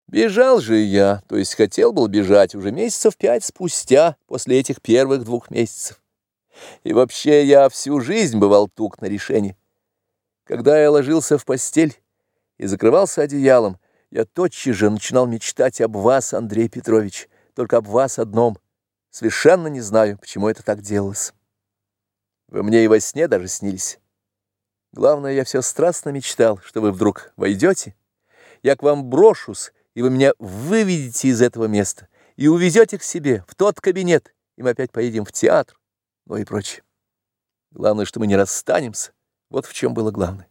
Бежал же я, то есть хотел был бежать уже месяцев 5 спустя, после этих первых 2 месяцев. И вообще я всю жизнь бывал тук на решение. Когда я ложился в постель и закрывался одеялом, я тотчас же начинал мечтать об вас, Андрей Петрович, только об вас одном. Совершенно не знаю, почему это так делалось. Вы мне и во сне даже снились. Главное, я все страстно мечтал, что вы вдруг войдете, я к вам брошусь, и вы меня выведете из этого места и увезете к себе, в тот кабинет, и мы опять поедем в театр, ну и прочее. Главное, что мы не расстанемся, вот в чем было главное.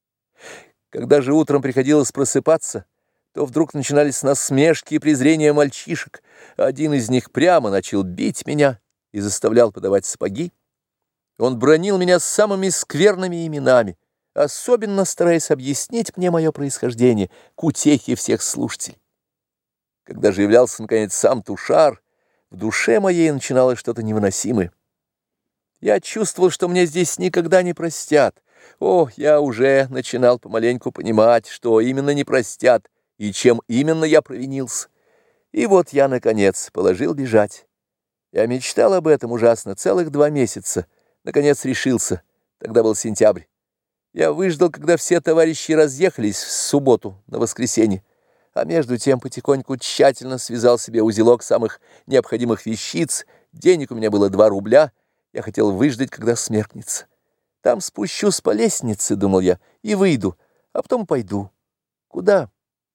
Когда же утром приходилось просыпаться, то вдруг начинались насмешки и презрения мальчишек. Один из них прямо начал бить меня и заставлял подавать сапоги. Он бранил меня самыми скверными именами, особенно стараясь объяснить мне мое происхождение к утехе всех слушателей. Когда же являлся, наконец, сам Тушар, в душе моей начиналось что-то невыносимое. Я чувствовал, что мне здесь никогда не простят. О, я уже начинал помаленьку понимать, что именно не простят, и чем именно я провинился. И вот я, наконец, положил бежать. Я мечтал об этом ужасно целых 2 месяца. Наконец решился. Тогда был сентябрь. Я выждал, когда все товарищи разъехались в субботу на воскресенье, а между тем потихоньку тщательно связал себе узелок самых необходимых вещиц. Денег у меня было 2 рубля. Я хотел выждать, когда смеркнется. Там спущусь по лестнице, думал я, и выйду, а потом пойду. Куда?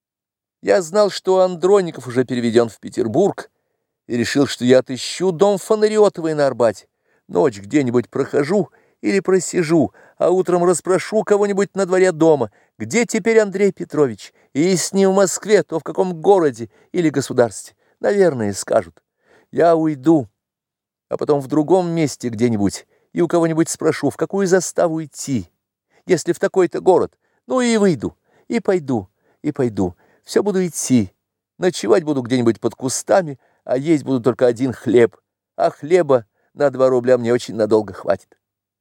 Я знал, что Андроников уже переведен в Петербург, и решил, что я отыщу дом Фонариотовой на Арбате. Ночь где-нибудь прохожу или просижу, а утром расспрошу кого-нибудь на дворе дома, где теперь Андрей Петрович, и если не в Москве, то в каком городе или государстве. Наверное, скажут. Я уйду, а потом в другом месте где-нибудь, и у кого-нибудь спрошу, в какую заставу идти, если в такой-то город. Ну и выйду, и пойду, и пойду. Все буду идти, ночевать буду где-нибудь под кустами, а есть буду только 1 хлеб, а хлеба на 2 рубля мне очень надолго хватит.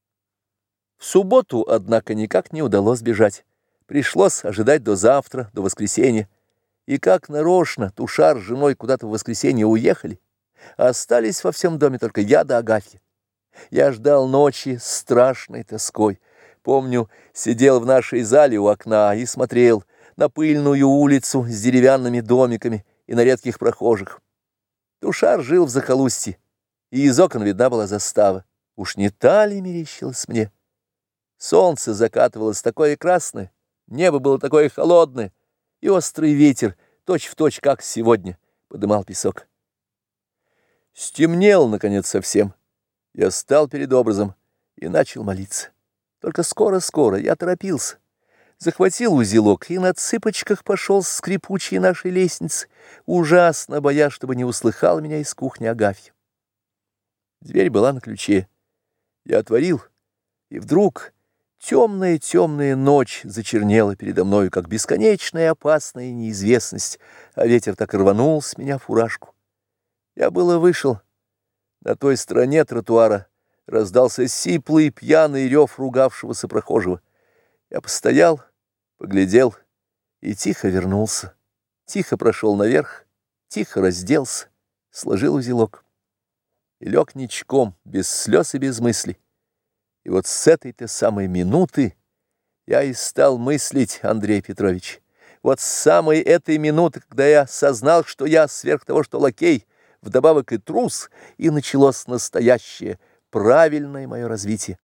В субботу, однако, никак не удалось бежать. Пришлось ожидать до завтра, до воскресенья. И как нарочно Тушар с женой куда-то в воскресенье уехали, а остались во всем доме только я да Агафья. Я ждал ночи с страшной тоской. Помню, сидел в нашей зале у окна и смотрел на пыльную улицу с деревянными домиками и на редких прохожих. Тушар жил в захолустье, и из окон видна была застава. Уж не та ли мерещилась мне? Солнце закатывалось такое красное, небо было такое холодное, и острый ветер, точь-в-точь, как сегодня, подымал песок. Стемнело, наконец, совсем. Я стал перед образом и начал молиться. Только скоро-скоро я торопился. Захватил узелок и на цыпочках пошел с скрипучей нашей лестницы, ужасно боясь, чтобы не услыхал меня из кухни Агафья. Дверь была на ключе. Я отворил, и вдруг темная ночь зачернела передо мною, как бесконечная опасная неизвестность, а ветер так и рванул с меня фуражку. Я было вышел. На той стороне тротуара раздался сиплый пьяный рев ругавшегося прохожего. Я постоял, поглядел и тихо вернулся. Тихо прошел наверх, тихо разделся, сложил узелок и лег ничком, без слез и без мыслей. И вот с этой-то самой минуты я и стал мыслить, Андрей Петрович. Вот с самой этой минуты, когда я сознал, что я сверх того, что лакей, вдобавок и трус, и началось настоящее, правильное мое развитие.